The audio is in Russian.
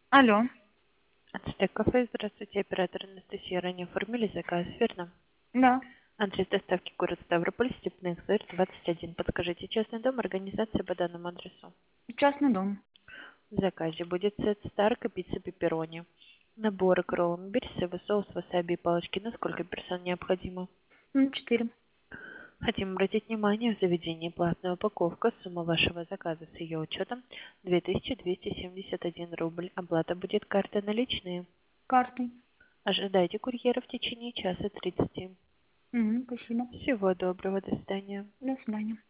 Алло. Ацтек кафе, здравствуйте, оператор Анастасия. Ранее оформили заказ, верно? Да. Адрес доставки город Ставрополь, Степных, Зырь, 21. Подскажите, частный дом, организация по данному адресу. Частный дом. В заказе будет сет старка, пицца, пепперони. Наборы кролл-имбирь, соевый соус, васаби и палочки. На сколько персон необходимо? 4. Хотим обратить внимание, в заведении платная упаковка. Сумма вашего заказа с ее учетом 2271 рубль. Оплата будет картой наличные. Картой. Ожидайте курьера в течение часа 30. Спасибо. Всего доброго, до свидания. До свидания.